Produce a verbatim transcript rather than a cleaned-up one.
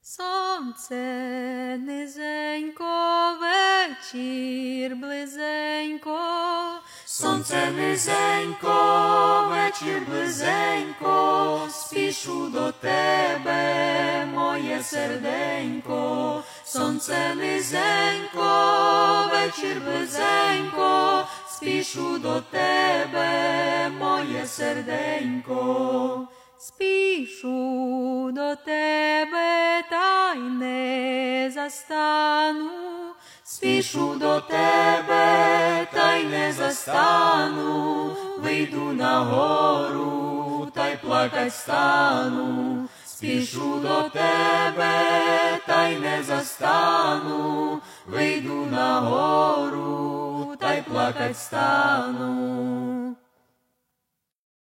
Сонце низенько, вечір близенько. Сонце низенько, вечір близенько, спішу до тебе, моє серденько. Сонце низенько, вечір близенько, спішу до тебе, моє серденько. Спішу до тебе, та й не застану. Спішу до тебе, та й не застану. Вийду на гору, та й плакать стану. Спішу до тебе, та й не застану. Вийду на гору, та й плакать стану.